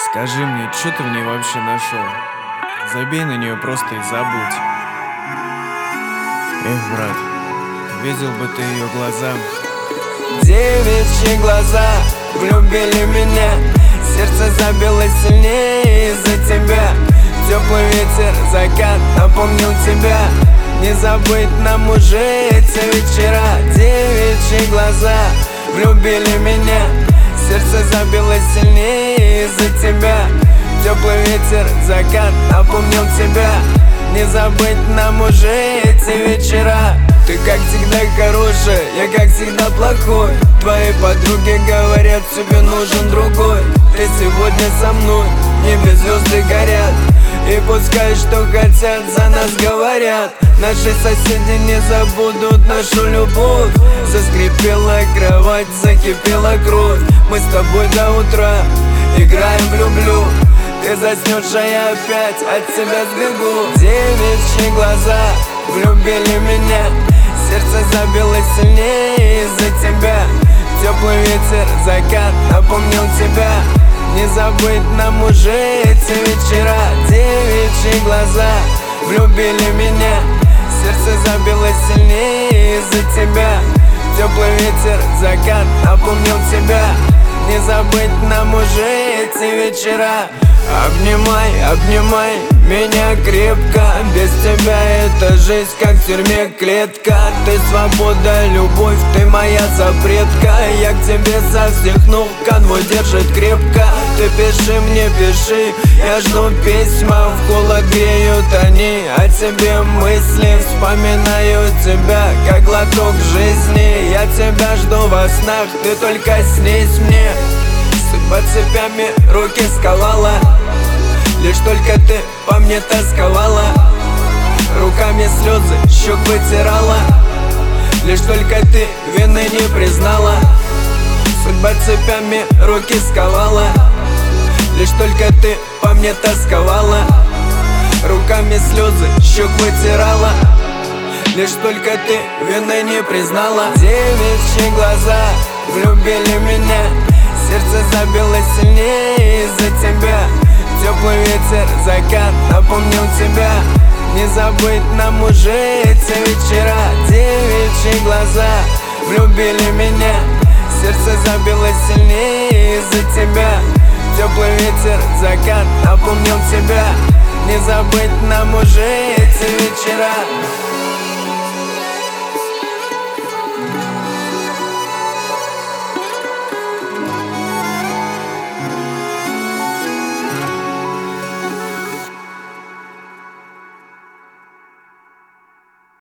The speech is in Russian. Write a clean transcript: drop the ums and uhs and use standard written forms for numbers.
Скажи мне, что ты в ней вообще нашел? Забей на нее просто и забудь. Эх, брат, видел бы ты ее глаза. Девичьи глаза влюбили меня, сердце забилось сильнее из-за тебя. Теплый ветер, закат напомнил тебя. Не забыть нам уже эти вечера. Девичьи глаза влюбили меня, сердце забилось сильнее из-за тебя. Теплый ветер, закат напомнил тебя. Не забыть нам уже эти вечера. Ты как всегда хорошая, я как всегда плохой. Твои подруги говорят, тебе нужен другой. Ты сегодня со мной, небе звезды горят. И пускай что хотят, за нас говорят. Наши соседи не забудут нашу любовь. Заскрипела кровать, закипела кровь. Мы с тобой до утра играем в люблю. Ты заснешь, а я опять от тебя сбегу. Девичьи глаза влюбили меня, сердце забилось сильнее из-за тебя. Теплый ветер, закат напомнил тебя. Не забыть нам уже эти вечера. Девичьи глаза влюбили меня, сердце забилось сильнее из-за тебя. Теплый ветер, закат напомнил тебя. Не забыть нам уже эти вечера. Обнимай, обнимай меня крепко. Без тебя эта жизнь как в тюрьме клетка. Ты свобода, любовь, ты моя запретка. Я к тебе со всех ног, конвой держит крепко. Ты пиши мне, пиши, я жду письма. В холод греют они, о тебе мысли. Вспоминаю тебя, как глоток жизни. Я тебя жду во снах, ты только снись мне. Судьба цепями руки сковала, лишь только ты по мне тосковала. Руками слезы щек вытирала, лишь только ты вины не признала. Судьба цепями руки сковала, лишь только ты по мне тосковала. Руками слезы щек вытирала, лишь только ты вины не признала. Девичьи глаза влюбили меня, сердце забилось сильнее из-за тебя. Теплый ветер, закат напомнил тебя. Не забыть нам уже эти вечера. Девичьи глаза влюбили меня, сердце забилось сильнее из-за тебя. Теплый ветер, закат напомнил тебя. Не забыть нам уже эти вечера.